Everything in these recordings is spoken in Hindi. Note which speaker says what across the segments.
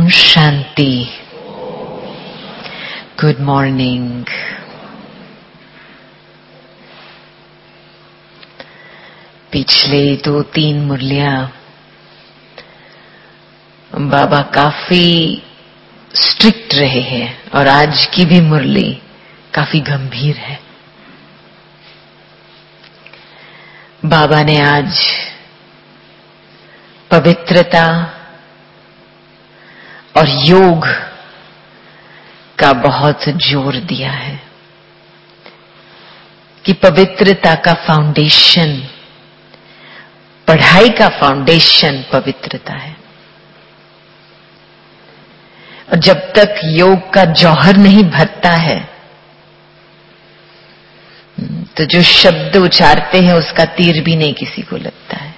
Speaker 1: शांति। Good morning. पिछले 2-3 मुरलियां बाबा काफी स्ट्रिक्ट रहे हैं और आज की भी मुरली काफी गंभीर है। बाबा ने आज पवित्रता और योग का बहुत जोर दिया है कि पवित्रता का फाउंडेशन, पढ़ाई का फाउंडेशन पवित्रता है। और जब तक योग का जौहर नहीं भरता है तो जो शब्द उच्चारते हैं उसका तीर भी नहीं किसी को लगता है।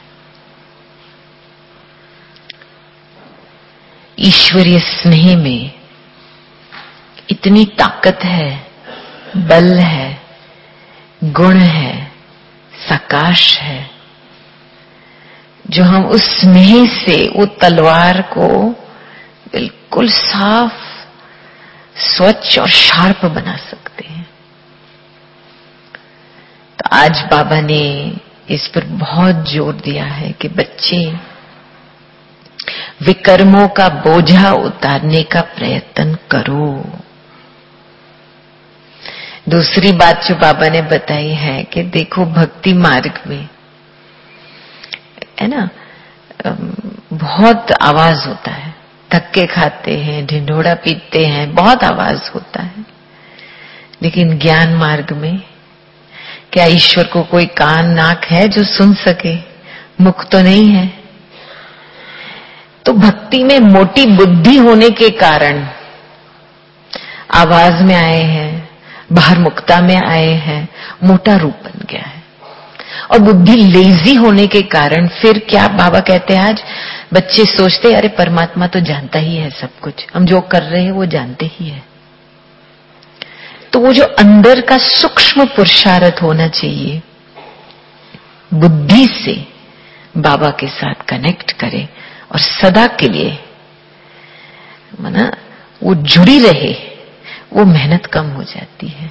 Speaker 1: ईश्वरीय स्नेह में इतनी ताकत है, बल है, गुण है, सकाश है, जो हम उस स्नेह से वो तलवार को बिल्कुल साफ, स्वच्छ और शार्प बना सकते हैं। तो आज बाबा ने इस पर बहुत जोर दिया है कि बच्चे विकर्मों का बोझा उतारने का प्रयत्न करो। दूसरी बात जो बाबा ने बताई है कि देखो भक्ति मार्ग में है ना, बहुत आवाज होता है, धक्के खाते हैं, ढिंढोरा पीटते हैं, बहुत आवाज होता है। लेकिन ज्ञान मार्ग में क्या ईश्वर को कोई कान नाक है जो सुन सके? मुख तो नहीं है। तो भक्ति में मोटी बुद्धि होने के कारण आवाज में आए हैं, बाहर मुक्ता में आए हैं, मोटा रूप बन गया है। और बुद्धि लेजी होने के कारण फिर क्या बाबा कहते हैं, आज बच्चे सोचते अरे परमात्मा तो जानता ही है सब कुछ, हम जो कर रहे हैं वो जानते ही है। तो वो जो अंदर का सूक्ष्म पुरुषार्थ होना चाहिए, बुद्धि से बाबा के साथ कनेक्ट करे और सदा के लिए माना वो जुड़ी रहे, वो मेहनत कम हो जाती है।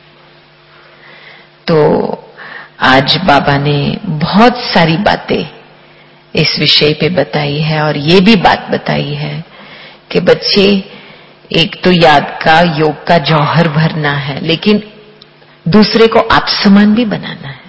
Speaker 1: तो आज बाबा ने बहुत सारी बातें इस विषय पे बताई है और ये भी बात बताई है कि बच्चे एक तो याद का, योग का जौहर भरना है, लेकिन दूसरे को आप समान भी बनाना है।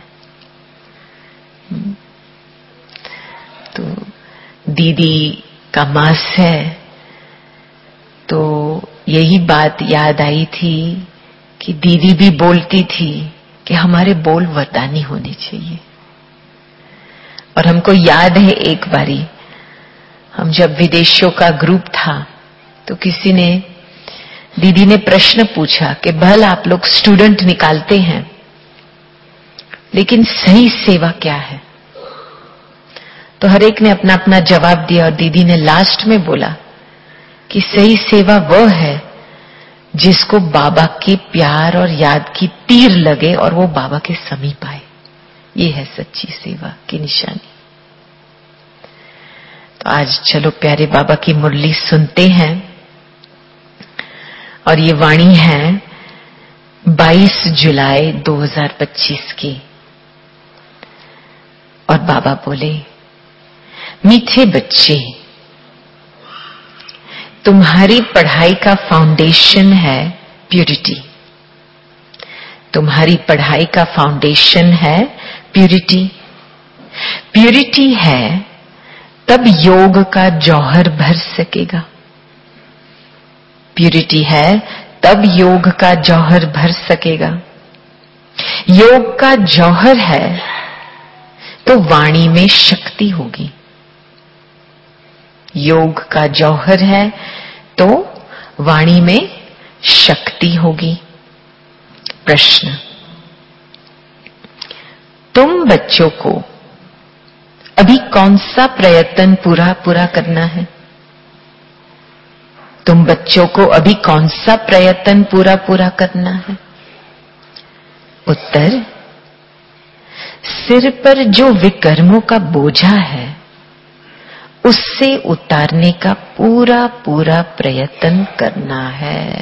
Speaker 1: तो दीदी का मास है तो यही बात याद आई थी कि दीदी भी बोलती थी कि हमारे बोल वरदानी होने चाहिए। और हमको याद है एक बारी हम जब विदेशों का ग्रुप था तो किसी ने, दीदी ने प्रश्न पूछा कि भल आप लोग स्टूडेंट निकालते हैं लेकिन सही सेवा क्या है? तो हर एक ने अपना अपना जवाब दिया और दीदी ने लास्ट में बोला कि सही सेवा वह है जिसको बाबा के प्यार और याद की तीर लगे और वो बाबा के समीप आए। ये है सच्ची सेवा की निशानी। तो आज चलो प्यारे बाबा की मुरली सुनते हैं। और ये वाणी है 22 जुलाई 2025 की। और बाबा बोले, मीठे बच्चे, तुम्हारी पढ़ाई का फाउंडेशन है प्यूरिटी। तुम्हारी पढ़ाई का फाउंडेशन है प्यूरिटी। प्यूरिटी है तब योग का जौहर भर सकेगा। प्यूरिटी है तब योग का जौहर भर सकेगा। योग का जौहर है तो वाणी में शक्ति होगी। योग का जौहर है तो वाणी में शक्ति होगी। प्रश्न, तुम बच्चों को अभी कौन सा प्रयत्न पूरा करना है? तुम बच्चों को अभी कौन सा प्रयत्न पूरा करना है? उत्तर, सिर पर जो विकर्मों का बोझा है उससे उतारने का पूरा पूरा प्रयत्न करना है।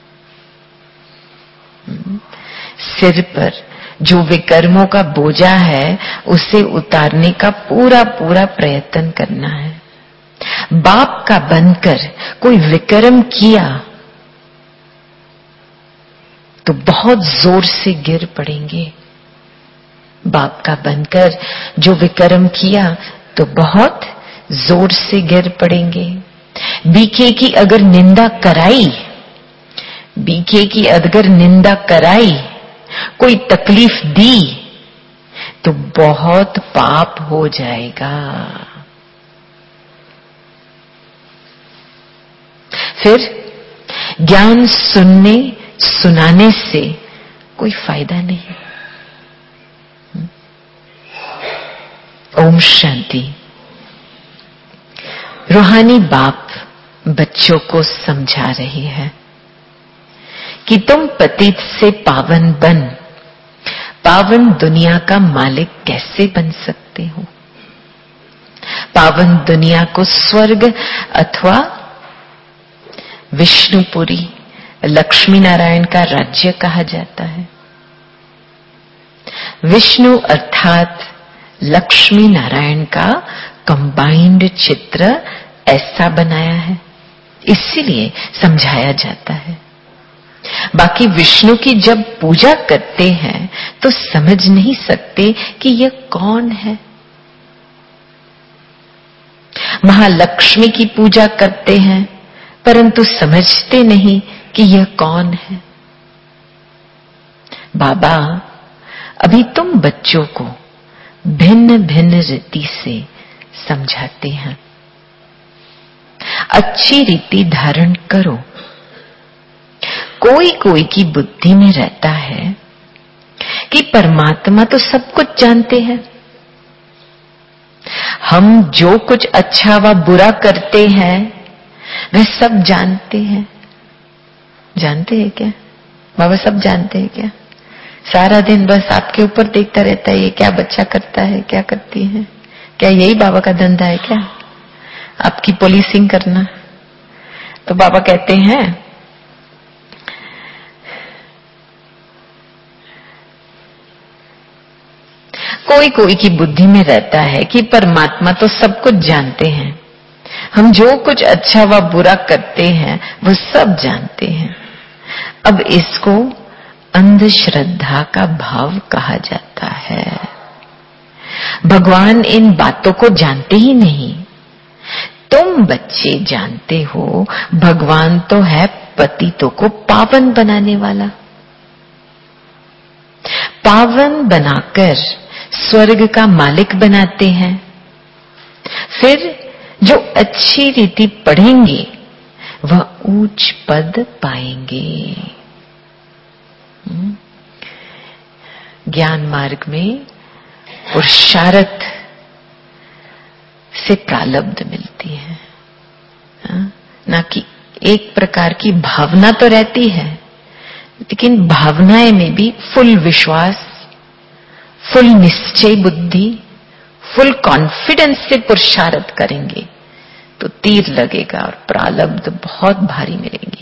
Speaker 1: सिर पर जो विकर्मों का बोझा है उसे उतारने का पूरा पूरा प्रयत्न करना है। बाप का बनकर कोई विकर्म किया तो बहुत जोर से गिर पड़ेंगे। बाप का बनकर जो विकर्म किया तो बहुत जोर से गिर पड़ेंगे। बीके की अगर निंदा कराई, बीके की अगर निंदा कराई, कोई तकलीफ दी तो बहुत पाप हो जाएगा। फिर ज्ञान सुनने सुनाने से कोई फायदा नहीं। ओम शांति। रूहानी बाप बच्चों को समझा रही है कि तुम पतित से पावन बन पावन दुनिया का मालिक कैसे बन सकते हो। पावन दुनिया को स्वर्ग अथवा विष्णुपुरी, लक्ष्मी नारायण का राज्य कहा जाता है। विष्णु अर्थात लक्ष्मी नारायण का कंबाइंड चित्र ऐसा बनाया है, इसीलिए समझाया जाता है। बाकी विष्णु की जब पूजा करते हैं तो समझ नहीं सकते कि यह कौन है। महालक्ष्मी की पूजा करते हैं परंतु समझते नहीं कि यह कौन है। बाबा अभी तुम बच्चों को भिन्न भिन्न रीति से समझाते हैं। अच्छी रीति धारण करो। कोई कोई की बुद्धि में रहता है कि परमात्मा तो सब कुछ जानते हैं, हम जो कुछ अच्छा व बुरा करते हैं वह सब जानते हैं। जानते हैं क्या बाबा? सब जानते हैं क्या? सारा दिन बस आपके ऊपर देखता रहता है, ये क्या बच्चा करता है, क्या करती है? क्या यही बाबा का धंधा है क्या, आपकी पुलिसिंग करना? तो बाबा कहते हैं कोई कोई की बुद्धि में रहता है कि परमात्मा तो सब कुछ जानते हैं, हम जो कुछ अच्छा व बुरा करते हैं वो सब जानते हैं। अब इसको अंधश्रद्धा का भाव कहा जाता है। भगवान इन बातों को जानते ही नहीं। तुम बच्चे जानते हो भगवान तो है पतितों को पावन बनाने वाला। पावन बनाकर स्वर्ग का मालिक बनाते हैं। फिर जो अच्छी रीति पढ़ेंगे वह ऊंच पद पाएंगे। ज्ञान मार्ग में पुरुषार्थ से प्रारब्ध मिलती है, ना कि एक प्रकार की भावना तो रहती है, लेकिन भावनाएं में भी फुल विश्वास, फुल निश्चय बुद्धि, फुल कॉन्फिडेंस से पुरुषार्थ करेंगे तो तीर लगेगा और प्रारब्ध बहुत भारी मिलेंगी।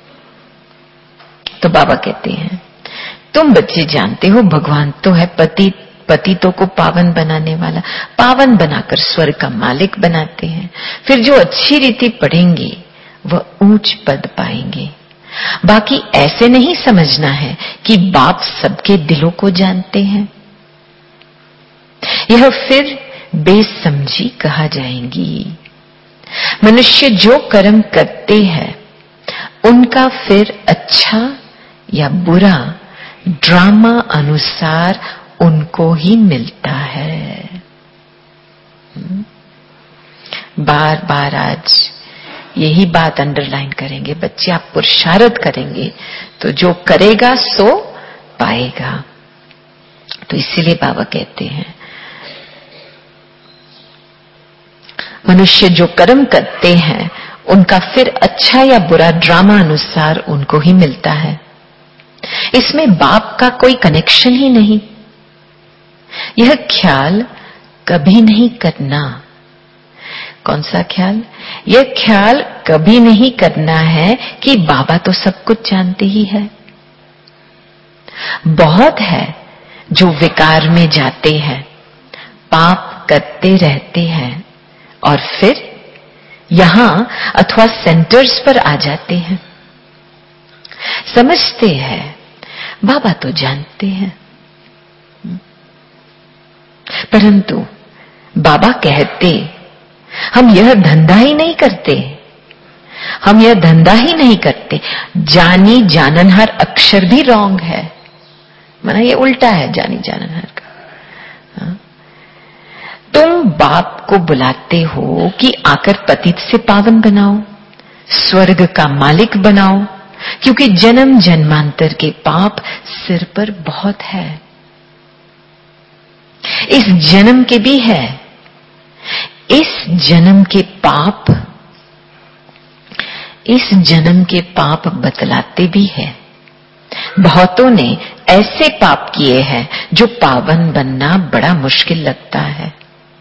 Speaker 1: तो बाबा कहते हैं तुम बच्चे जानते हो भगवान तो है पतितों को पावन बनाने वाला। पावन बनाकर स्वर्ग का मालिक बनाते हैं। फिर जो अच्छी रीति पढ़ेंगे वह ऊंच पद पाएंगे। बाकी ऐसे नहीं समझना है कि बाप सबके दिलों को जानते हैं, यह फिर बेसमझी कहा जाएंगी। मनुष्य जो कर्म करते हैं उनका फिर अच्छा या बुरा ड्रामा अनुसार उनको ही मिलता है। बार बार आज यही बात अंडरलाइन करेंगे बच्चे, आप पुरुषार्थ करेंगे तो जो करेगा सो पाएगा। तो इसीलिए बाबा कहते हैं मनुष्य जो कर्म करते हैं उनका फिर अच्छा या बुरा ड्रामा अनुसार उनको ही मिलता है। इसमें बाप का कोई कनेक्शन ही नहीं। यह ख्याल कभी नहीं करना कौन सा ख्याल? यह ख्याल कभी नहीं करना है कि बाबा तो सब कुछ जानते ही है। बहुत है जो विकार में जाते हैं, पाप करते रहते हैं और फिर यहां अथवा सेंटर्स पर आ जाते हैं। समझते हैं बाबा तो जानते हैं, परंतु बाबा कहते हम यह धंधा ही नहीं करते, हम यह धंधा ही नहीं करते। जानी जाननहार अक्षर भी रॉन्ग है, माना ये उल्टा है जानी जाननहार का। तुम बाप को बुलाते हो कि आकर पतित से पावन बनाओ, स्वर्ग का मालिक बनाओ, क्योंकि जन्म जन्मांतर के पाप सिर पर बहुत है। इस जन्म के भी है, इस जन्म के पाप, इस जन्म के पाप बतलाते भी है। बहुतों ने ऐसे पाप किए हैं जो पावन बनना बड़ा मुश्किल लगता है।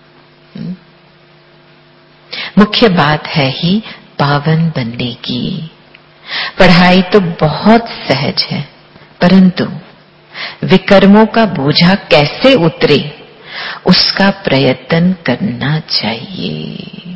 Speaker 1: मुख्य बात है ही पावन बनने की। पढ़ाई तो बहुत सहज है, परंतु विकर्मों का बोझा कैसे उतरे उसका प्रयत्न करना चाहिए।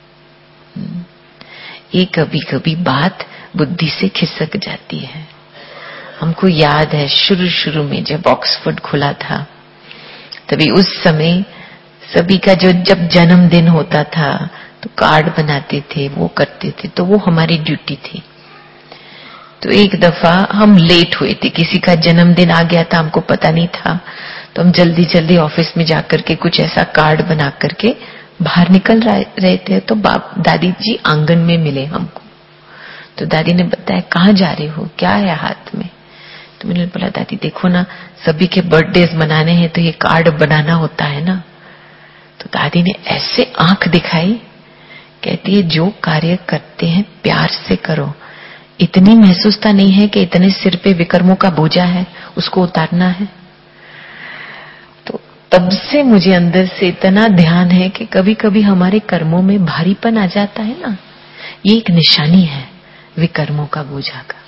Speaker 1: ये कभी कभी बात बुद्धि से खिसक जाती है। हमको याद है शुरू में जब ऑक्सफोर्ड खुला था, तभी उस समय सभी का जब जन्मदिन होता था तो कार्ड बनाते थे, वो करते थे, तो वो हमारी ड्यूटी थी। तो एक दफा हम लेट हुए थे, किसी का जन्मदिन आ गया था, हमको पता नहीं था, तो हम जल्दी जल्दी ऑफिस में जाकर के कुछ ऐसा कार्ड बना करके बाहर निकल रहे थे। तो दादी जी आंगन में मिले हमको। तो दादी ने बताया कहाँ जा रहे हो, क्या है हाथ में? तो मैंने बोला दादी देखो ना, सभी के बर्थडेज मनाने हैं तो ये कार्ड बनाना होता है ना। तो दादी ने ऐसे आंख दिखाई, कहती है जो कार्य करते हैं प्यार से करो, इतनी महसूसता नहीं है कि इतने सिर पे विकर्मों का बोझा है, उसको उतारना है। तो तब से मुझे अंदर से इतना ध्यान है कि कभी कभी हमारे कर्मों में भारीपन आ जाता है ना, ये एक निशानी है विकर्मों का बोझा का।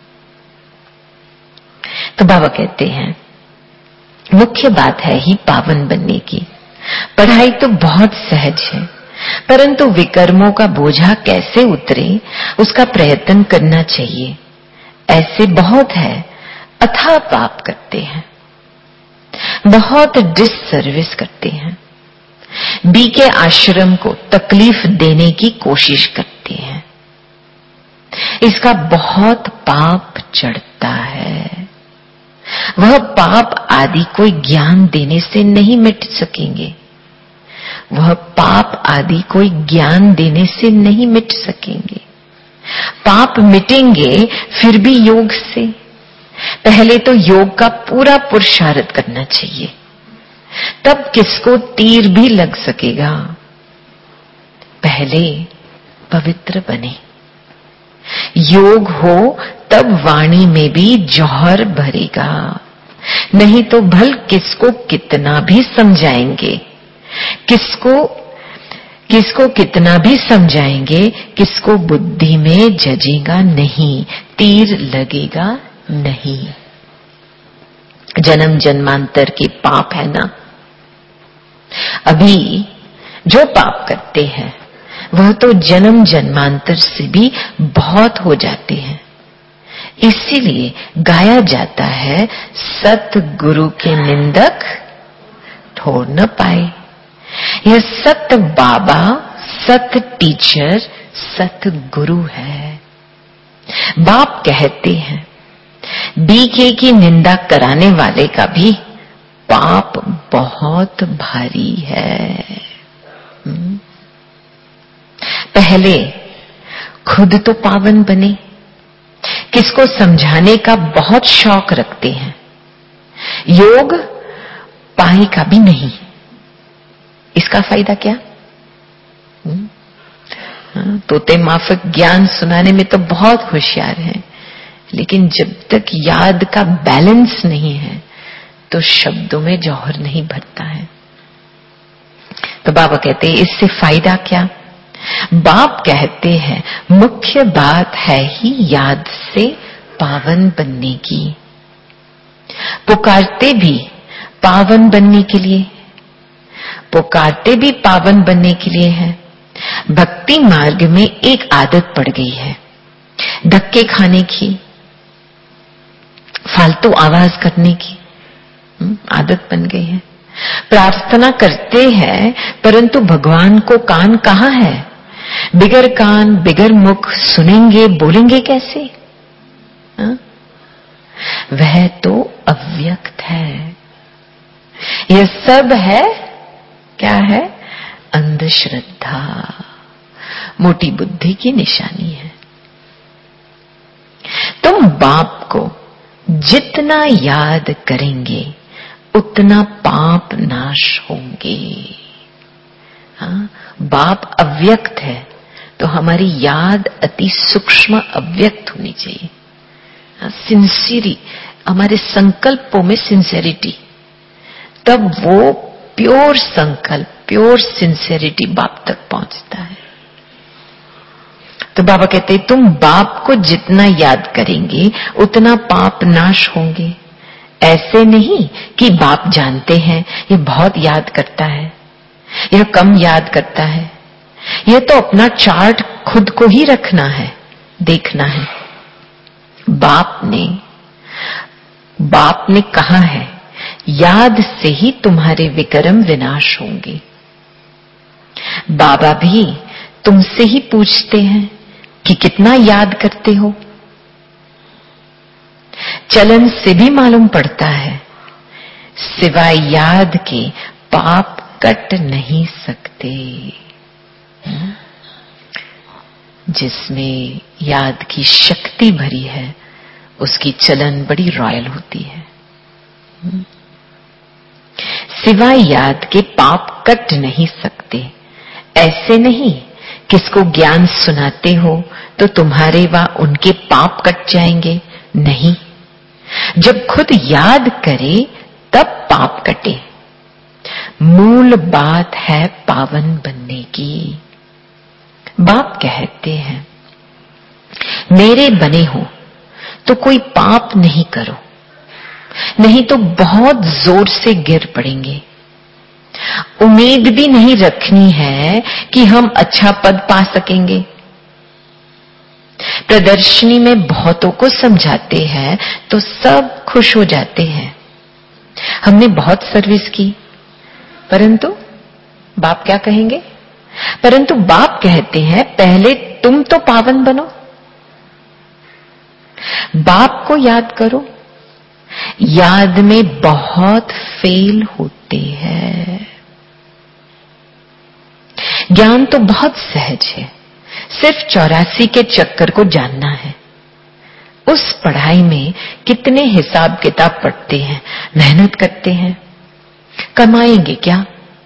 Speaker 1: तो बाबा कहते हैं मुख्य बात है ही पावन बनने की। पढ़ाई तो बहुत सहज है, परंतु विकर्मों का बोझा कैसे उतरे उसका प्रयत्न करना चाहिए। ऐसे बहुत है अथाह पाप करते हैं, बहुत डिससर्विस करते हैं, बी के आश्रम को तकलीफ देने की कोशिश करते हैं। इसका बहुत पाप चढ़ता है। वह पाप आदि कोई ज्ञान देने से नहीं मिट सकेंगे, वह पाप आदि कोई ज्ञान देने से नहीं मिट सकेंगे। पाप मिटेंगे फिर भी योग से। पहले तो योग का पूरा पुरुषार्थ करना चाहिए, तब किसको तीर भी लग सकेगा। पहले पवित्र बने, योग हो तब वाणी में भी जौहर भरेगा। नहीं तो भल किसको कितना भी समझाएंगे, किसको कितना भी समझाएंगे, किसको बुद्धि में जजेगा नहीं, तीर लगेगा नहीं। जन्म जन्मांतर के पाप है ना। अभी जो पाप करते हैं वह तो जन्म जन्मांतर से भी बहुत हो जाते हैं। इसीलिए गाया जाता है सतगुरु के निंदक ठोर न पाए। यह सत बाबा, सत टीचर, सत गुरु है। बाप कहते हैं बीके की निंदा कराने वाले का भी पाप बहुत भारी है। पहले खुद तो पावन बने, किसको समझाने का बहुत शौक रखते हैं, योग पाए का भी नहीं। इसका फायदा क्या? तोते माफक ज्ञान सुनाने में तो बहुत होशियार हैं, लेकिन जब तक याद का बैलेंस नहीं है तो शब्दों में जौहर नहीं भरता है। तो बाबा कहते हैं इससे फायदा क्या? बाप कहते हैं मुख्य बात है ही याद से पावन बनने की। पुकारते भी पावन बनने के लिए, पुकारते भी पावन बनने के लिए है। भक्ति मार्ग में एक आदत पड़ गई है, धक्के खाने की, फालतू आवाज करने की आदत बन गई है। प्रार्थना करते हैं परंतु भगवान को कान कहाँ है? बिगर कान बिगर मुख सुनेंगे बोलेंगे कैसे? वह तो अव्यक्त है। यह सब है क्या है? अंधश्रद्धा, मोटी बुद्धि की निशानी है। तुम बाप को जितना याद करेंगे उतना पाप नाश होंगे। हाँ, बाप अव्यक्त है तो हमारी याद अति सूक्ष्म अव्यक्त होनी चाहिए। सिंसियरी, हमारे संकल्पों में सिंसियरिटी, तब वो प्योर संकल्प, प्योर सिंसियरिटी बाप तक पहुंचता है। तो बाबा कहते हैं तुम बाप को जितना याद करेंगे उतना पाप नाश होंगे। ऐसे नहीं कि बाप जानते हैं ये बहुत याद करता है, यह कम याद करता है। यह तो अपना चार्ट खुद को ही रखना है, देखना है। बाप ने कहा है याद से ही तुम्हारे विकर्म विनाश होंगे। बाबा भी तुमसे ही पूछते हैं कि कितना याद करते हो। चलन से भी मालूम पड़ता है सिवाय याद के पाप कट नहीं सकते। जिसमें याद की शक्ति भरी है उसकी चलन बड़ी रॉयल होती है। सिवाय याद के पाप कट नहीं सकते। ऐसे नहीं किसको ज्ञान सुनाते हो तो तुम्हारे व उनके पाप कट जाएंगे, नहीं। जब खुद याद करे तब पाप कटे। मूल बात है पावन बनने की। बाप कहते हैं मेरे बने हो तो कोई पाप नहीं करो, नहीं तो बहुत जोर से गिर पड़ेंगे। उम्मीद भी नहीं रखनी है कि हम अच्छा पद पा सकेंगे। प्रदर्शनी में बहुतों को समझाते हैं तो सब खुश हो जाते हैं, हमने बहुत सर्विस की। परंतु बाप क्या कहेंगे? परंतु बाप कहते हैं पहले तुम तो पावन बनो। बाप को याद करो। याद में बहुत फेल होते हैं। ज्ञान तो बहुत सहज है, सिर्फ 84 के चक्कर को जानना है। उस पढ़ाई में कितने हिसाब किताब पढ़ते हैं, मेहनत करते हैं, कमाएंगे क्या?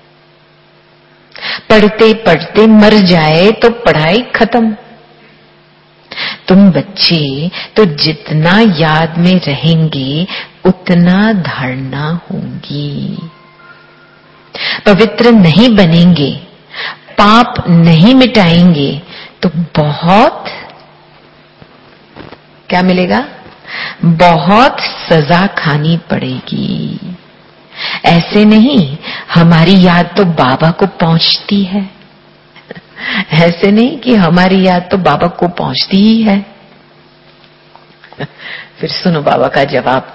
Speaker 1: पढ़ते पढ़ते मर जाए तो पढ़ाई खत्म। तुम बच्चे तो जितना याद में रहेंगे उतना धारणा होंगी। पवित्र नहीं बनेंगे, पाप नहीं मिटाएंगे तो बहुत क्या मिलेगा? बहुत सजा खानी पड़ेगी। ऐसे नहीं हमारी याद तो बाबा को पहुंचती है, ऐसे नहीं कि हमारी याद तो बाबा को पहुंचती ही है। फिर सुनो बाबा का जवाब।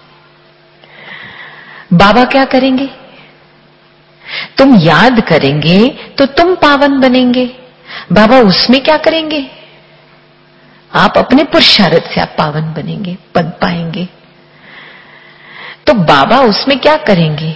Speaker 1: बाबा क्या करेंगे? तुम याद करेंगे तो तुम पावन बनेंगे। बाबा उसमें क्या करेंगे? आप अपने पुरुषार्थ से आप पावन बनेंगे, पद पाएंगे। तो बाबा उसमें क्या करेंगे?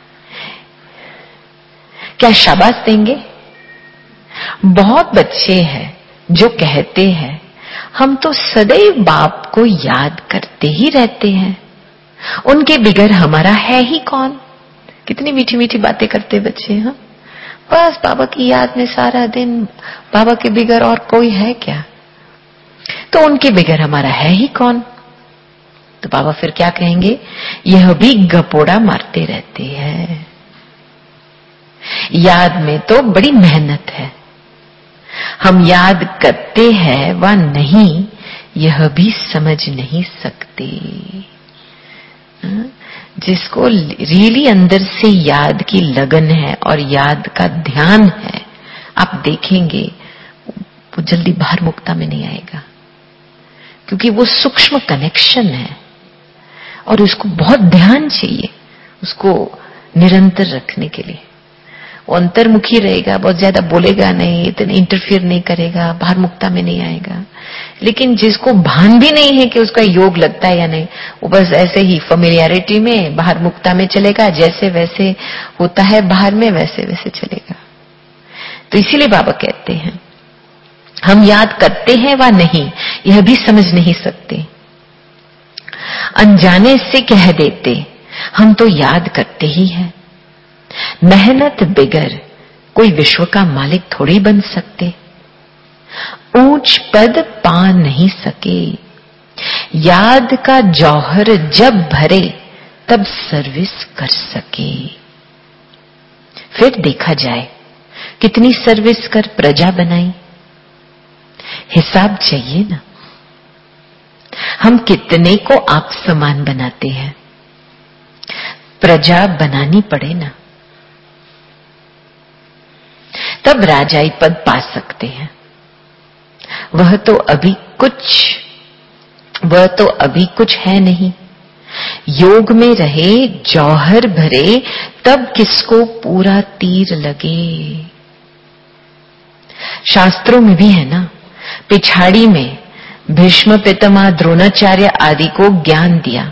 Speaker 1: क्या शाबाश देंगे? बहुत बच्चे हैं जो कहते हैं हम तो सदैव बाप को याद करते ही रहते हैं, उनके बिगर हमारा है ही कौन। कितनी मीठी मीठी बातें करते बच्चे हैं। बस बाबा की याद में सारा दिन, बाबा के बिगर और कोई है क्या? तो उनके बिगर हमारा है ही कौन। तो बाबा फिर क्या कहेंगे? यह भी गपोड़ा मारते रहते हैं। याद में तो बड़ी मेहनत है, हम याद करते हैं व नहीं यह भी समझ नहीं सकते। जिसको रियली अंदर से याद की लगन है और याद का ध्यान है, आप देखेंगे वो जल्दी बाहर मुक्ता में नहीं आएगा, क्योंकि वो सूक्ष्म कनेक्शन है और उसको बहुत ध्यान चाहिए उसको निरंतर रखने के लिए। वो अंतर्मुखी रहेगा, बहुत ज्यादा बोलेगा नहीं, इतने इंटरफियर नहीं करेगा, बाहर मुक्ता में नहीं आएगा। लेकिन जिसको भान भी नहीं है कि उसका योग लगता है या नहीं, वो बस ऐसे ही फेमिलियरिटी में बाहर मुक्ता में चलेगा, जैसे वैसे होता है बाहर में वैसे वैसे चलेगा। तो इसीलिए बाबा कहते हैं हम याद करते हैं व नहीं यह भी समझ नहीं सकते। अनजाने से कह देते हम तो याद करते ही हैं। मेहनत बिगर कोई विश्व का मालिक थोड़ी बन सकते। ऊंच पद पा नहीं सके। याद का जौहर जब भरे तब सर्विस कर सके। फिर देखा जाए कितनी सर्विस कर प्रजा बनाई, हिसाब चाहिए ना। हम कितने को आप समान बनाते हैं, प्रजा बनानी पड़े ना, तब राजाई पद पा सकते हैं। वह तो अभी कुछ है नहीं। योग में रहे जौहर भरे तब किसको पूरा तीर लगे। शास्त्रों में भी है ना, पिछाड़ी में भीष्म पितामह द्रोणाचार्य आदि को ज्ञान दिया।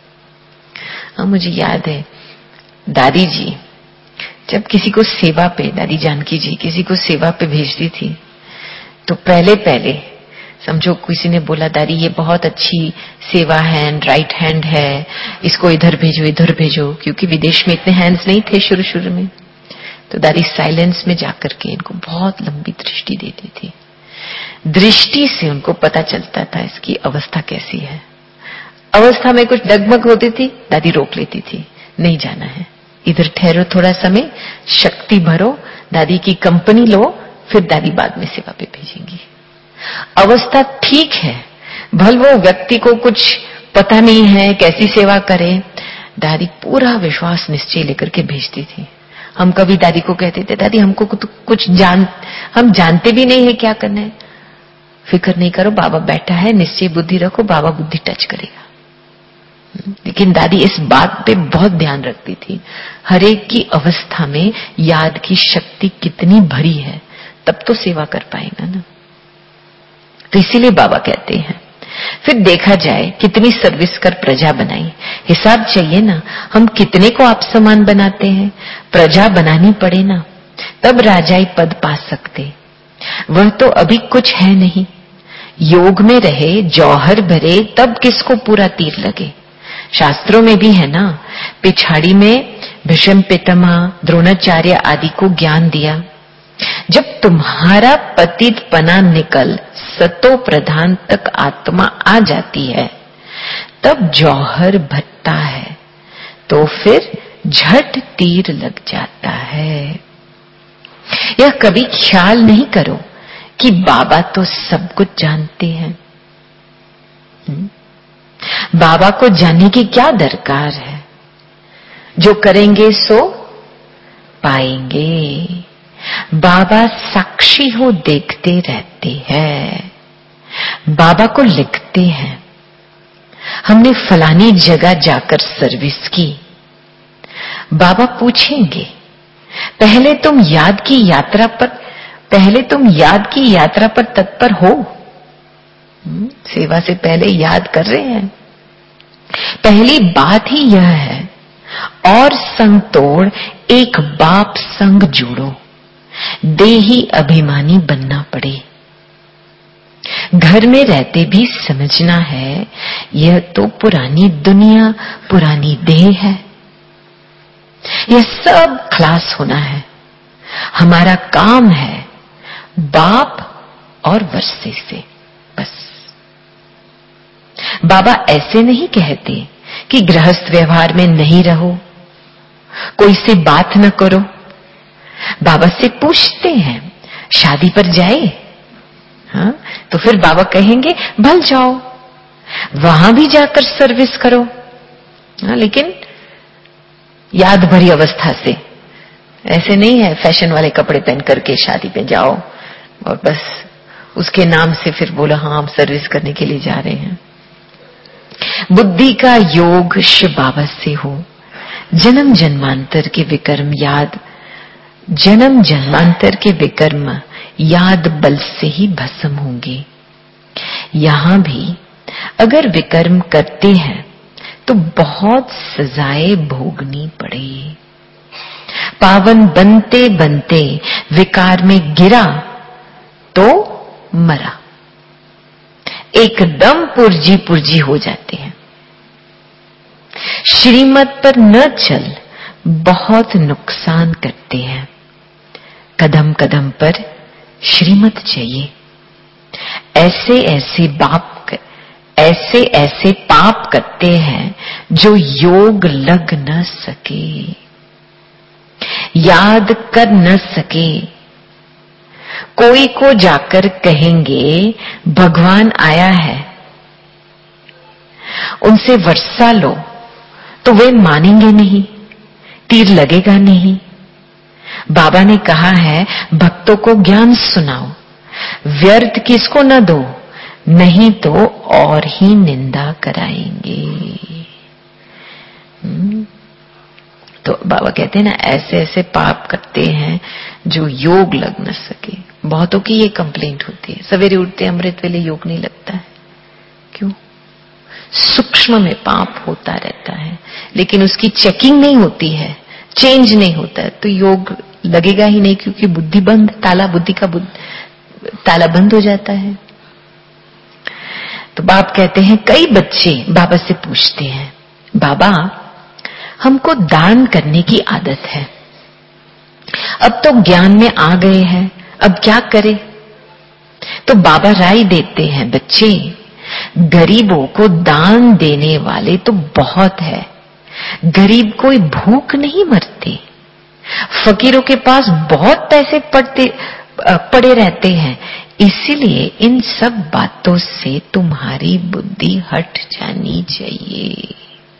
Speaker 1: मुझे याद है दादी जी जब किसी को सेवा पे, दादी जानकी जी किसी को सेवा पे भेजती थी, तो पहले समझो किसी ने बोला दादी ये बहुत अच्छी सेवा हैंड, राइट हैंड है, इसको इधर भेजो, क्योंकि विदेश में इतने हैंड्स नहीं थे शुरू में। तो दादी साइलेंस में जाकर के इनको बहुत लंबी दृष्टि देती थी। दृष्टि से उनको पता चलता था इसकी अवस्था कैसी है। अवस्था में कुछ डगमग होती थी, दादी रोक लेती थी, नहीं जाना है, इधर ठहरो थोड़ा समय, शक्ति भरो, दादी की कंपनी लो, फिर दादी बाद में सेवा पे भेजेंगी। अवस्था ठीक है, भले वो व्यक्ति को कुछ पता नहीं है कैसी सेवा करे, दादी पूरा विश्वास निश्चय लेकर के भेजती थी। हम कभी दादी को कहते थे दादी हमको कुछ हम जानते भी नहीं है क्या करना है। फिक्र नहीं करो, बाबा बैठा है, निश्चय बुद्धि रखो, बाबा बुद्धि टच करेगा। लेकिन दादी इस बात पे बहुत ध्यान रखती थी, हर एक की अवस्था में याद की शक्ति कितनी भरी है, तब तो सेवा कर पाएगा ना। तो इसीलिए बाबा कहते हैं फिर देखा जाए कितनी सर्विस कर प्रजा बनाई, हिसाब चाहिए ना। हम कितने को आप समान बनाते हैं, प्रजा बनानी पड़े ना, तब राजाई पद पा सकते। वह तो अभी कुछ है नहीं। योग में रहे जौहर भरे तब किसको पूरा तीर लगे। शास्त्रों में भी है ना, पिछाड़ी में भीष्म पितामह द्रोणाचार्य आदि को ज्ञान दिया। जब तुम्हारा पतित पना निकल सतो प्रधान तक आत्मा आ जाती है, तब जौहर भरता है, तो फिर झट तीर लग जाता है। यह कभी ख्याल नहीं करो कि बाबा तो सब कुछ जानते हैं। बाबा को जानने की क्या दरकार है, जो करेंगे सो पाएंगे। बाबा साक्षी हो देखते रहते हैं, बाबा को लिखते हैं। हमने फलानी जगह जाकर सर्विस की, बाबा पूछेंगे पहले तुम याद की यात्रा पर तत्पर हो। सेवा से पहले याद कर रहे हैं। पहली बात ही यह है, और संग तोड़ एक बाप संग जोड़ो, देही अभिमानी बनना पड़े। घर में रहते भी समझना है, यह तो पुरानी दुनिया, पुरानी देह है। यह सब खलास होना है। हमारा काम है बाप और वर्षे से, बस। बाबा ऐसे नहीं कहते कि गृहस्थ व्यवहार में नहीं रहो, कोई से बात न करो। बाबा से पूछते हैं शादी पर जाए, हाँ, तो फिर बाबा कहेंगे भल जाओ, वहां भी जाकर सर्विस करो, हाँ, लेकिन याद भरी अवस्था से। ऐसे नहीं है फैशन वाले कपड़े पहन करके शादी पे जाओ और बस उसके नाम से फिर बोला हाँ हम सर्विस करने के लिए जा रहे हैं। बुद्धि का योग शिव बाबा से हो, जन्म जन्मांतर के विकर्म याद, जन्म जन्मांतर के विकर्म याद बल से ही भस्म होंगे। यहां भी अगर विकर्म करते हैं तो बहुत सजाएं भोगनी पड़े। पावन बनते बनते विकार में गिरा तो मरा, एकदम पुर्जी पुर्जी हो जाते हैं। श्रीमत पर न चल बहुत नुकसान करते हैं। कदम कदम पर श्रीमत चाहिए। ऐसे ऐसे पाप करते हैं जो योग लग न सके, याद कर न सके। कोई को जाकर कहेंगे भगवान आया है, उनसे वर्षा लो, तो वे मानेंगे नहीं, तीर लगेगा नहीं। बाबा ने कहा है भक्तों को ज्ञान सुनाओ, व्यर्थ किसको न दो, नहीं तो और ही निंदा कराएंगे। तो बाबा कहते हैं ना ऐसे ऐसे पाप करते हैं जो योग लग न सके। बहुतों की ये कंप्लेंट होती है, सवेरे उठते अमृत वेले योग नहीं लगता है। क्यों? सूक्ष्म में पाप होता रहता है, लेकिन उसकी चेकिंग नहीं होती है, चेंज नहीं होता है, तो योग लगेगा ही नहीं, क्योंकि बुद्धि बंद, ताला बुद्धि का ताला बंद हो जाता है। तो बाप कहते हैं कई बच्चे बाबा से पूछते हैं बाबा हमको दान करने की आदत है, अब तो ज्ञान में आ गए हैं, अब क्या करें? तो बाबा राय देते हैं बच्चे गरीबों को दान देने वाले तो बहुत है, गरीब कोई भूख नहीं मरते। फकीरों के पास बहुत पैसे पड़े रहते हैं, इसीलिए इन सब बातों से तुम्हारी बुद्धि हट जानी चाहिए।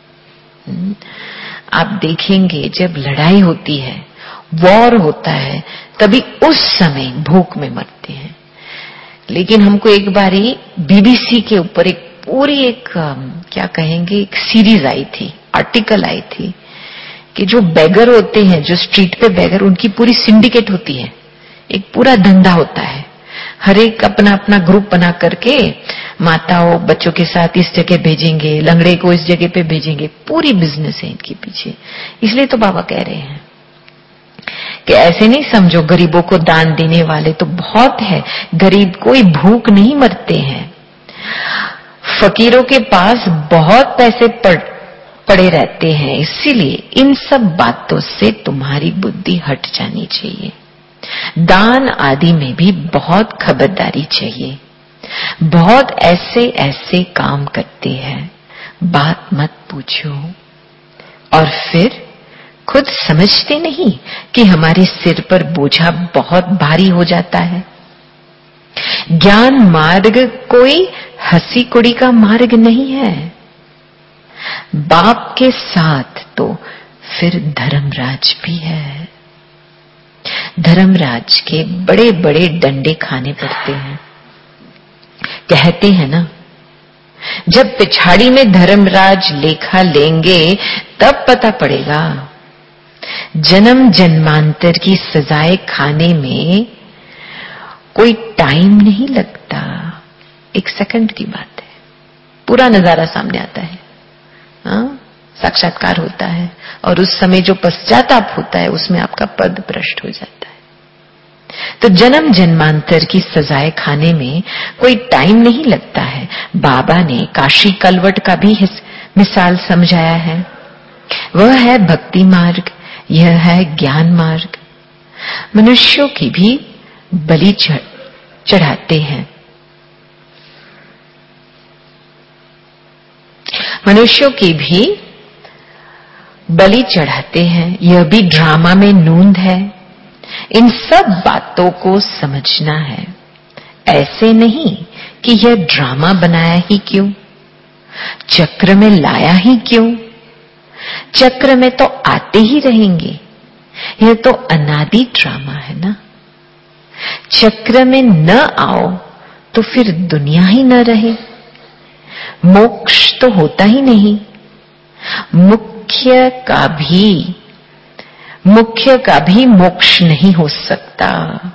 Speaker 1: आप देखेंगे जब लड़ाई होती है, वॉर होता है, तभी उस समय भूख में मरते हैं। लेकिन हमको एक बारी बीबीसी के ऊपर एक पूरी क्या कहेंगे एक सीरीज आई थी, आर्टिकल आई थी कि जो बेगर होते हैं, जो स्ट्रीट पे बेगर, उनकी पूरी सिंडिकेट होती है, एक पूरा धंधा होता है। हर एक अपना अपना ग्रुप बना करके माताओं बच्चों के साथ इस जगह भेजेंगे, लंगड़े को इस जगह पे भेजेंगे, पूरी बिजनेस है इनके पीछे। इसलिए तो बाबा कह रहे हैं कि ऐसे नहीं समझो गरीबों को दान देने वाले तो बहुत है, गरीब कोई भूख नहीं मरते हैं। फकीरों के पास बहुत पैसे पड़े रहते हैं, इसीलिए इन सब बातों से तुम्हारी बुद्धि हट जानी चाहिए। दान आदि में भी बहुत खबरदारी चाहिए। बहुत ऐसे ऐसे काम करते हैं, बात मत पूछो, और फिर खुद समझते नहीं कि हमारे सिर पर बोझा बहुत भारी हो जाता है। ज्ञान मार्ग कोई हंसी कुड़ी का मार्ग नहीं है। बाप के साथ तो फिर धर्मराज भी है। धर्मराज के बड़े बड़े डंडे खाने पड़ते हैं। कहते हैं ना, जब पिछाड़ी में धर्मराज लेखा लेंगे तब पता पड़ेगा। जन्म जन्मांतर की सजाएं खाने में कोई टाइम नहीं लगता, एक सेकंड की बात है, पूरा नजारा सामने आता है। साक्षात्कार होता है और उस समय जो पश्चाताप होता है उसमें आपका पद भ्रष्ट हो जाता है। तो जन्म जन्मांतर की सजाएं खाने में कोई टाइम नहीं लगता है। बाबा ने काशी कलवट का भी मिसाल समझाया है। वह है भक्ति मार्ग, यह है ज्ञान मार्ग। मनुष्यों की भी बलि चढ़ाते हैं, मनुष्यों की भी बलि चढ़ाते हैं। यह भी ड्रामा में नूंद है। इन सब बातों को समझना है। ऐसे नहीं कि यह ड्रामा बनाया ही क्यों, चक्र में लाया ही क्यों। चक्र में तो आते ही रहेंगे, यह तो अनादि ड्रामा है ना। चक्र में न आओ तो फिर दुनिया ही न रहे, मोक्ष तो होता ही नहीं। मुख्य का भी मोक्ष नहीं हो सकता।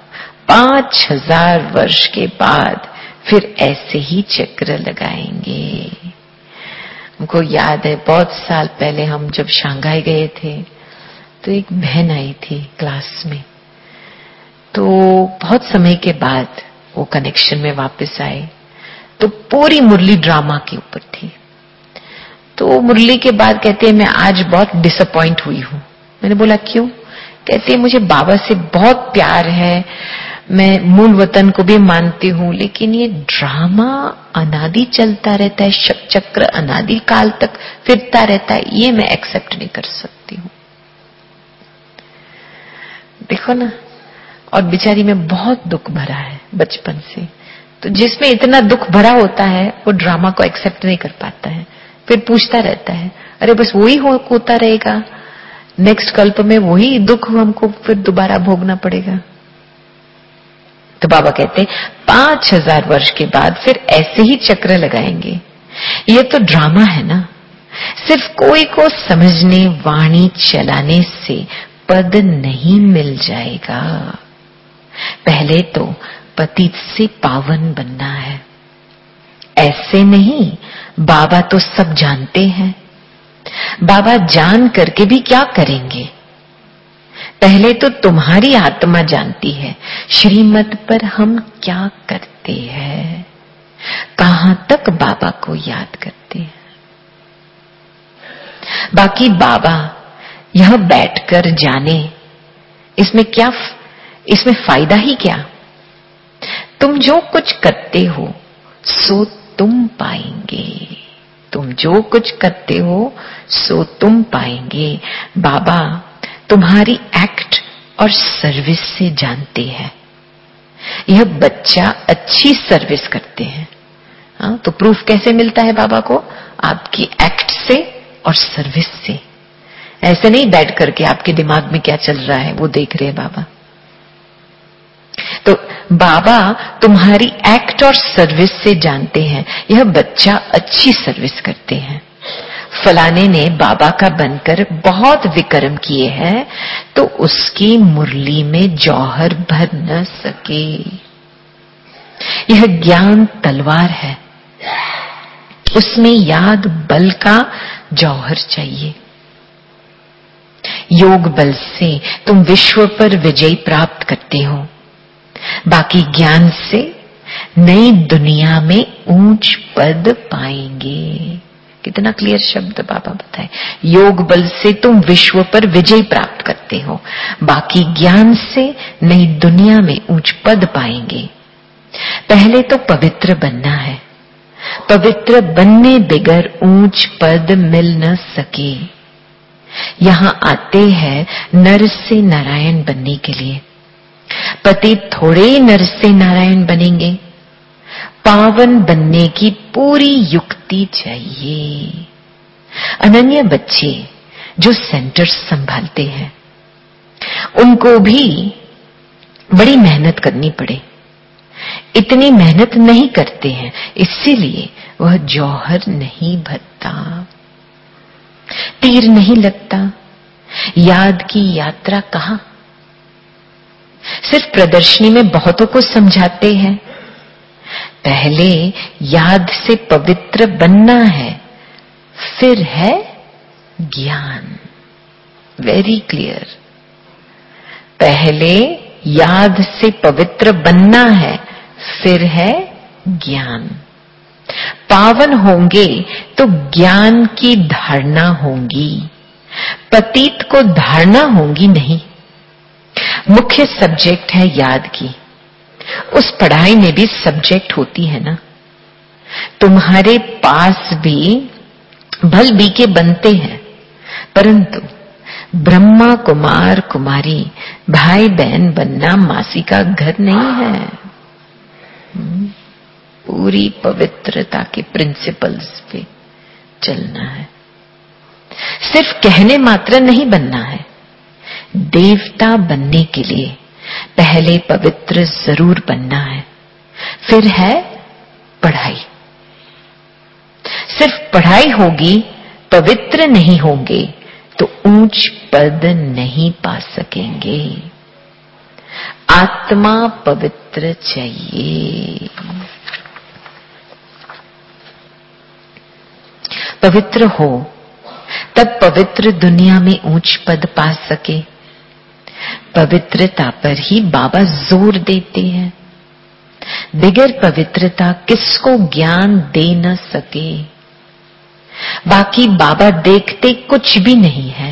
Speaker 1: 5000 वर्ष के बाद फिर ऐसे ही चक्र लगाएंगे। हमको याद है बहुत साल पहले हम जब शंघाई गए थे तो एक बहन आई थी क्लास में, तो बहुत समय के बाद वो कनेक्शन में वापस आए तो पूरी मुरली ड्रामा के ऊपर थी। तो मुरली के बाद कहते हैं मैं आज बहुत डिसअपॉइंट हुई हूं। मैंने बोला क्यों? कहते हैं मुझे बाबा से बहुत प्यार है, मैं मूल वतन को भी मानती हूं, लेकिन ये ड्रामा अनादि चलता रहता है, चक्र अनादि काल तक फिरता रहता है, ये मैं एक्सेप्ट नहीं कर सकती हूं। देखो ना, और बेचारी में बहुत दुख भरा है बचपन से, तो जिसमें इतना दुख भरा होता है वो ड्रामा को एक्सेप्ट नहीं कर पाता है, फिर पूछता रहता है अरे बस वही होता रहेगा, नेक्स्ट कल्प में वही दुख हमको फिर दोबारा भोगना पड़ेगा। तो बाबा कहते 5000 वर्ष के बाद फिर ऐसे ही चक्र लगाएंगे। ये तो ड्रामा है ना। सिर्फ कोई को समझने वाणी चलाने से पद नहीं मिल जाएगा। पहले तो पतित से पावन बनना है। ऐसे नहीं, बाबा तो सब जानते हैं। बाबा जान करके भी क्या करेंगे? पहले तो तुम्हारी आत्मा जानती है श्रीमत पर हम क्या करते हैं, कहां तक बाबा को याद करते हैं। बाकी बाबा यह बैठकर जाने, इसमें फायदा ही क्या? तुम जो कुछ करते हो सो तुम पाएंगे। तुम जो कुछ करते हो सो तुम पाएंगे। बाबा तुम्हारी एक्ट और सर्विस से जानते हैं। यह बच्चा अच्छी सर्विस करते हैं। हाँ, तो प्रूफ कैसे मिलता है बाबा को? आपकी एक्ट से और सर्विस से। ऐसे नहीं बैठ करके आपके दिमाग में क्या चल रहा है वो देख रहे हैं बाबा। तो बाबा तुम्हारी एक्ट और सर्विस से जानते हैं यह बच्चा अच्छी सर्विस करते हैं। फलाने ने बाबा का बनकर बहुत विक्रम किए हैं तो उसकी मुरली में जौहर भर न सके। यह ज्ञान तलवार है, उसमें याद बल का जौहर चाहिए। योग बल से तुम विश्व पर विजय प्राप्त करते हो, बाकी ज्ञान से नई दुनिया में ऊंच पद पाएंगे। कितना क्लियर शब्द बाबा बताए। योग बल से तुम विश्व पर विजय प्राप्त करते हो, बाकी ज्ञान से नई दुनिया में ऊंच पद पाएंगे। पहले तो पवित्र बनना है, पवित्र बनने बगैर ऊंच पद मिल न सके। यहां आते हैं नर से नारायण बनने के लिए। पति थोड़े ही नर से नारायण बनेंगे, पावन बनने की पूरी युक्ति चाहिए। अनन्य बच्चे जो सेंटर्स संभालते हैं उनको भी बड़ी मेहनत करनी पड़े, इतनी मेहनत नहीं करते हैं, इसीलिए वह जौहर नहीं भरता, तीर नहीं लगता। याद की यात्रा कहां? सिर्फ प्रदर्शनी में बहुतों को समझाते हैं। पहले याद से पवित्र बनना है, फिर है ज्ञान। Very clear. पहले याद से पवित्र बनना है, फिर है ज्ञान। पावन होंगे तो ज्ञान की धारणा होगी, पतित को धारणा होगी नहीं। मुख्य सब्जेक्ट है याद की, उस पढ़ाई में भी सब्जेक्ट होती है ना। तुम्हारे पास भी भल बी के बनते हैं, परंतु ब्रह्मा कुमार कुमारी भाई बहन बनना मासी का घर नहीं है। पूरी पवित्रता के प्रिंसिपल्स पे चलना है। सिर्फ कहने मात्र नहीं बनना है। देवता बनने के लिए पहले पवित्र जरूर बनना है। फिर है पढ़ाई। सिर्फ पढ़ाई होगी, पवित्र नहीं होंगे तो ऊंच पद नहीं पा सकेंगे। आत्मा पवित्र चाहिए। पवित्र हो तब पवित्र दुनिया में ऊंच पद पा सके। पवित्रता पर ही बाबा जोर देते हैं। बिगर पवित्रता किसको ज्ञान दे न सके। बाकी बाबा देखते कुछ भी नहीं है।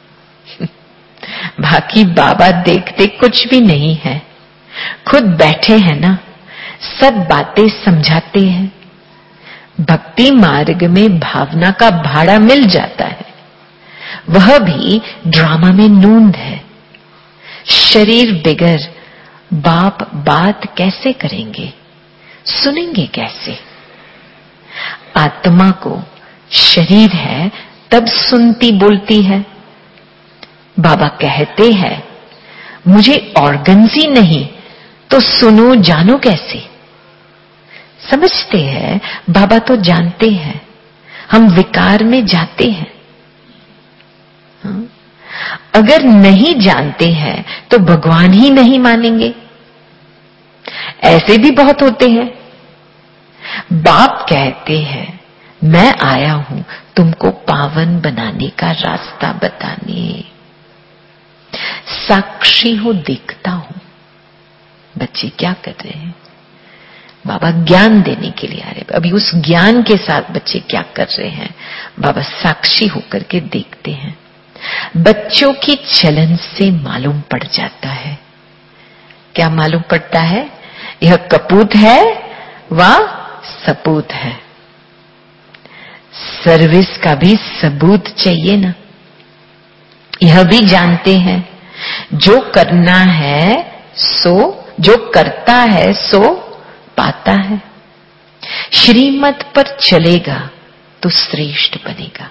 Speaker 1: बाकी बाबा देखते कुछ भी नहीं है। खुद बैठे हैं ना, सब बातें समझाते हैं। भक्ति मार्ग में भावना का भाड़ा मिल जाता है, वह भी ड्रामा में नूंद है। शरीर बिगर बाप बात कैसे करेंगे, सुनेंगे कैसे। आत्मा को शरीर है तब सुनती बोलती है। बाबा कहते हैं मुझे ऑर्गन्स ही नहीं तो सुनो जानो कैसे। समझते हैं बाबा तो जानते हैं, हम विकार में जाते हैं। अगर नहीं जानते हैं तो भगवान ही नहीं मानेंगे। ऐसे भी बहुत होते हैं। बाप कहते हैं मैं आया हूं तुमको पावन बनाने का रास्ता बताने। साक्षी हो, देखता हूं बच्चे क्या कर रहे हैं। बाबा ज्ञान देने के लिए आ रहे। अभी उस ज्ञान के साथ बच्चे क्या कर रहे हैं, बाबा साक्षी होकर के देखते हैं। बच्चों की चलन से मालूम पड़ जाता है। क्या मालूम पड़ता है? यह कपूत है व सपूत है। सर्विस का भी सबूत चाहिए ना। यह भी जानते हैं जो करना है सो, जो करता है सो पाता है। श्रीमत पर चलेगा तो श्रेष्ठ बनेगा,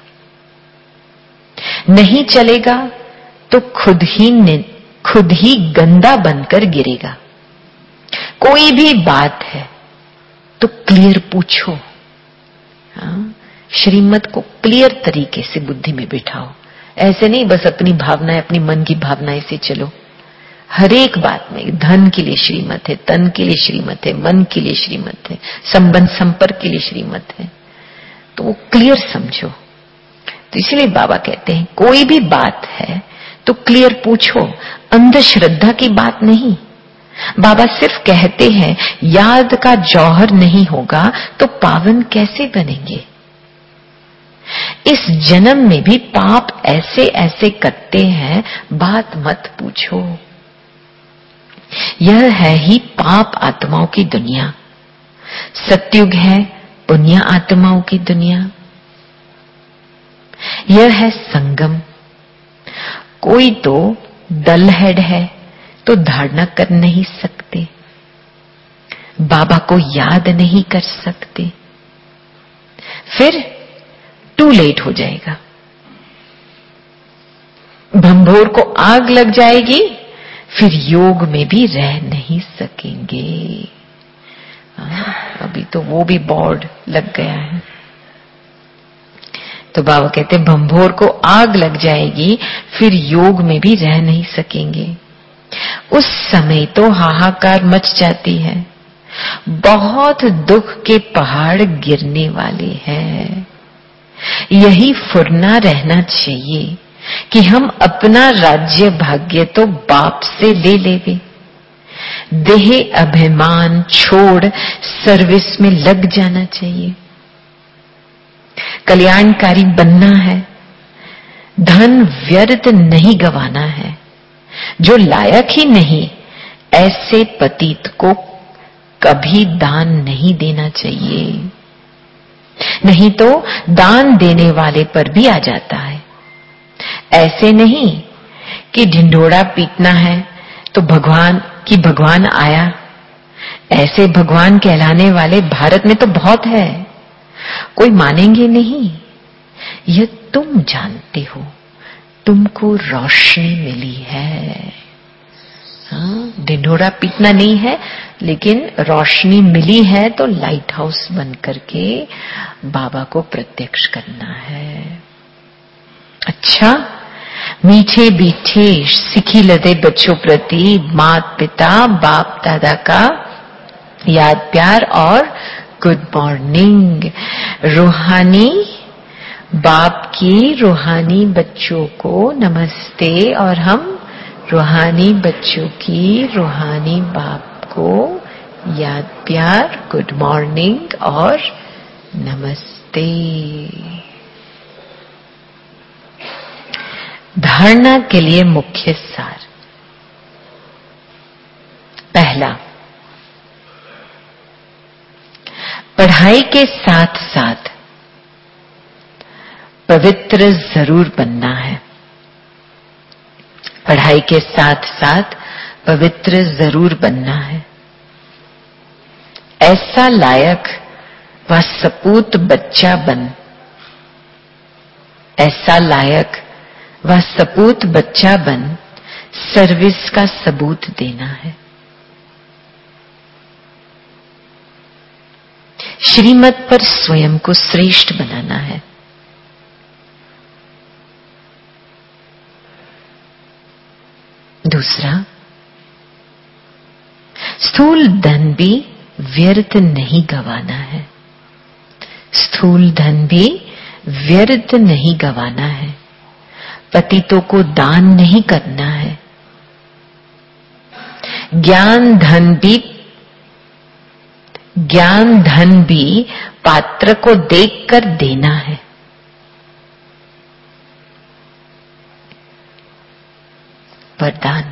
Speaker 1: नहीं चलेगा तो खुद ही गंदा बनकर गिरेगा। कोई भी बात है तो क्लियर पूछो। श्रीमत को क्लियर तरीके से बुद्धि में बिठाओ। ऐसे नहीं बस अपनी भावनाएं, अपनी मन की भावनाएं से चलो। हर एक बात में धन के लिए श्रीमत है, तन के लिए श्रीमत है, मन के लिए श्रीमत है, संबंध संपर्क के लिए श्रीमत है। तो वो क्लियर समझो। तो इसलिए बाबा कहते हैं कोई भी बात है तो क्लियर पूछो, अंधश्रद्धा की बात नहीं। बाबा सिर्फ कहते हैं याद का जौहर नहीं होगा तो पावन कैसे बनेंगे। इस जन्म में भी पाप ऐसे ऐसे करते हैं, बात मत पूछो। यह है ही पाप आत्माओं की दुनिया। सत्युग है पुण्य आत्माओं की दुनिया। यह है संगम। कोई तो डल हेड है तो धारणा कर नहीं सकते, बाबा को याद नहीं कर सकते, फिर टू लेट हो जाएगा। भंभोर को आग लग जाएगी, फिर योग में भी रह नहीं सकेंगे। अभी तो वो भी बोर्ड लग गया है। तो बाबा कहते हैं भंभोर को आग लग जाएगी, फिर योग में भी रह नहीं सकेंगे। उस समय तो हाहाकार मच जाती है, बहुत दुख के पहाड़ गिरने वाले हैं। यही फुरना रहना चाहिए कि हम अपना राज्य भाग्य तो बाप से ले लेवे। देह अभिमान छोड़ सर्विस में लग जाना चाहिए। कल्याणकारी बनना है, धन व्यर्थ नहीं गंवाना है। जो लायक ही नहीं ऐसे पतित को कभी दान नहीं देना चाहिए, नहीं तो दान देने वाले पर भी आ जाता है। ऐसे नहीं कि ढिंढोरा पीटना है तो भगवान आया। ऐसे भगवान कहलाने वाले भारत में तो बहुत है, कोई मानेंगे नहीं। यह तुम जानते हो, तुमको रोशनी मिली है। हाँ, ढिंढोरा पीटना नहीं है, लेकिन रोशनी मिली है तो लाइट हाउस बन करके बाबा को प्रत्यक्ष करना है। अच्छा, मीठे बीठे सिखी लदे बच्चों प्रति माता पिता बाप दादा का याद प्यार और गुड मॉर्निंग। रूहानी बाप की रूहानी बच्चों को नमस्ते, और हम रूहानी बच्चों की रूहानी बाप को याद प्यार, गुड मॉर्निंग और नमस्ते। धारणा के लिए मुख्य सार। पहला, पढ़ाई के साथ साथ पवित्र जरूर बनना है। पढ़ाई के साथ साथ पवित्र जरूर बनना है। ऐसा लायक व सपूत बच्चा बन, ऐसा लायक व सपूत बच्चा बन सर्विस का सबूत देना है। श्रीमत पर स्वयं को श्रेष्ठ बनाना है। दूसरा, स्थूल धन भी व्यर्थ नहीं गंवाना है। स्थूल धन भी व्यर्थ नहीं गंवाना है। पतितों को दान नहीं करना है। ज्ञान धन भी पात्र को देखकर देना है। वरदान,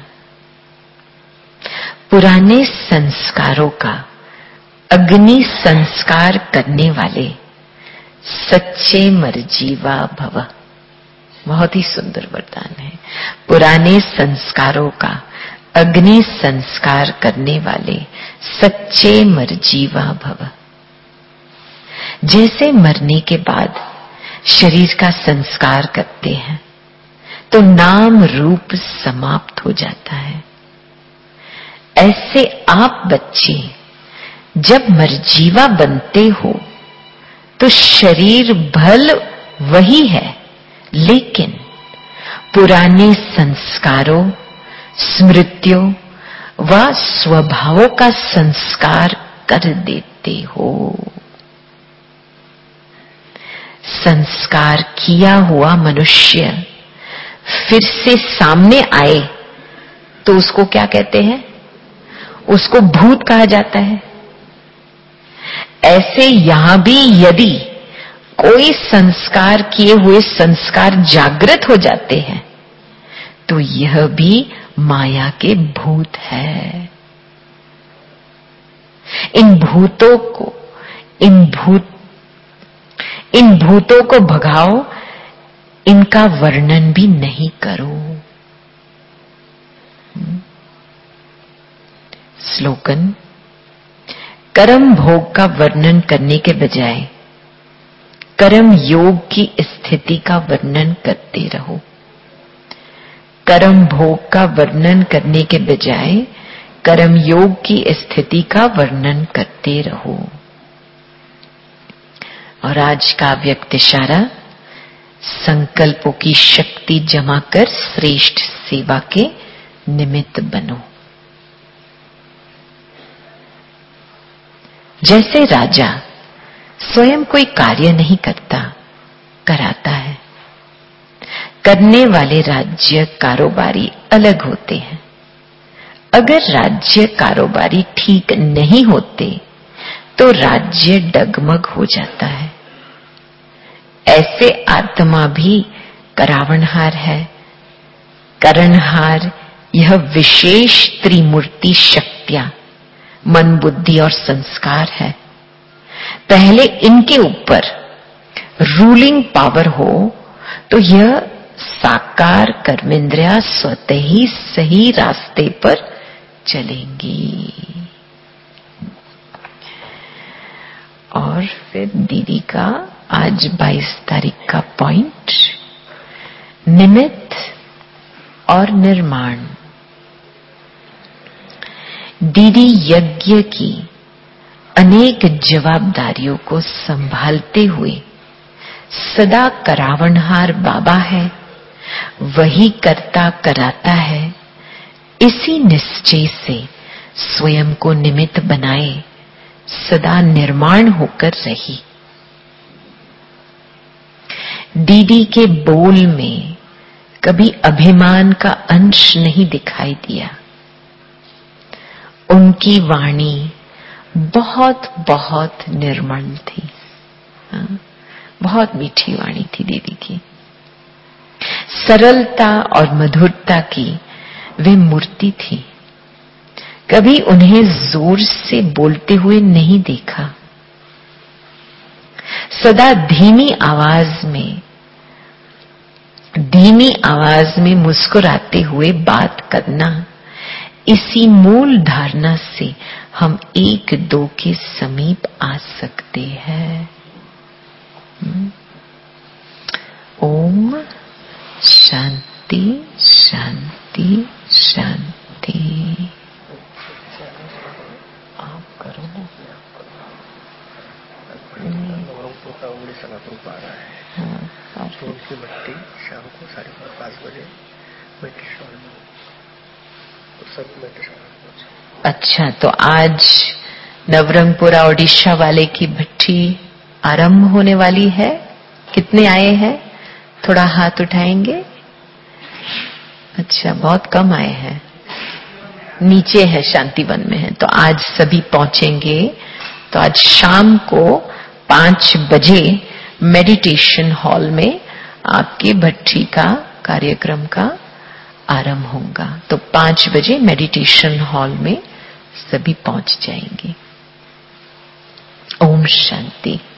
Speaker 1: पुराने संस्कारों का अग्नि संस्कार करने वाले सच्चे मरजीवा भव। बहुत ही सुंदर वरदान है। पुराने संस्कारों का अग्नि संस्कार करने वाले सच्चे मरजीवा भव। जैसे मरने के बाद शरीर का संस्कार करते हैं तो नाम रूप समाप्त हो जाता है, ऐसे आप बच्चे जब मरजीवा बनते हो तो शरीर भल वही है, लेकिन पुराने संस्कारों, स्मृतियों व स्वभावों का संस्कार कर देते हो। संस्कार किया हुआ मनुष्य फिर से सामने आए तो उसको क्या कहते हैं? उसको भूत कहा जाता है। ऐसे यहां भी यदि कोई संस्कार किए हुए संस्कार जागृत हो जाते हैं तो यह भी माया के भूत है। इन भूतों को भगाओ, इनका वर्णन भी नहीं करो। स्लोगन, कर्म भोग का वर्णन करने के बजाय कर्म योग की स्थिति का वर्णन करते रहो। कर्म भोग का वर्णन करने के बजाय कर्म योग की स्थिति का वर्णन करते रहो। और आज का व्यक्त इशारा, संकल्पों की शक्ति जमा कर श्रेष्ठ सेवा के निमित्त बनो। जैसे राजा स्वयं कोई कार्य नहीं करता, कराता है। करने वाले राज्य कारोबारी अलग होते हैं। अगर राज्य कारोबारी ठीक नहीं होते तो राज्य डगमग हो जाता है। ऐसे आत्मा भी करावनहार है। करणहार यह विशेष त्रिमूर्ति शक्तियां मन, बुद्धि और संस्कार है। पहले इनके ऊपर रूलिंग पावर हो तो यह साकार कर्मेंद्रियां स्वतः ही सही रास्ते पर चलेंगी। और फिर दीदी का आज 22 तारीख का पॉइंट, निमित्त और निर्माण। दीदी यज्ञ की अनेक जवाबदारियों को संभालते हुए सदा करावनहार बाबा है, वही करता कराता है। इसी निश्चय से स्वयं को निमित्त बनाए सदा निर्माण होकर रही। दीदी के बोल में कभी अभिमान का अंश नहीं दिखाई दिया। उनकी वाणी बहुत बहुत निर्मल थी, बहुत मीठी वाणी थी दीदी की। सरलता और मधुरता की वे मूर्ति थी। कभी उन्हें जोर से बोलते हुए नहीं देखा। सदा धीमी आवाज में मुस्कुराते हुए बात करना, इसी मूल धारणा से हम एक दो के समीप आ सकते हैं। ओम शांति शांति शांति। आप करो ना।
Speaker 2: उड़ीसा का ग्रुप आ रहा है। हाँ, तो उनकी भट्टी शाम को 5:30 बजे मेडिटेशन हॉल में, तो सब मेडिटेशन हॉल पहुंचे।
Speaker 1: अच्छा, तो आज नवरंगपुरा ओडिशा वाले की भट्टी आरंभ होने वाली है। कितने आए हैं? थोड़ा हाथ उठाएंगे। अच्छा, बहुत कम आए हैं। नीचे है, शांतिवन में है। तो आज सभी पहुंचेंगे। तो आज शाम को 5 बजे मेडिटेशन हॉल में आपके भट्टी का कार्यक्रम का आरंभ होगा। तो 5 बजे मेडिटेशन हॉल में सभी पहुंच जाएंगे। ओम शांति।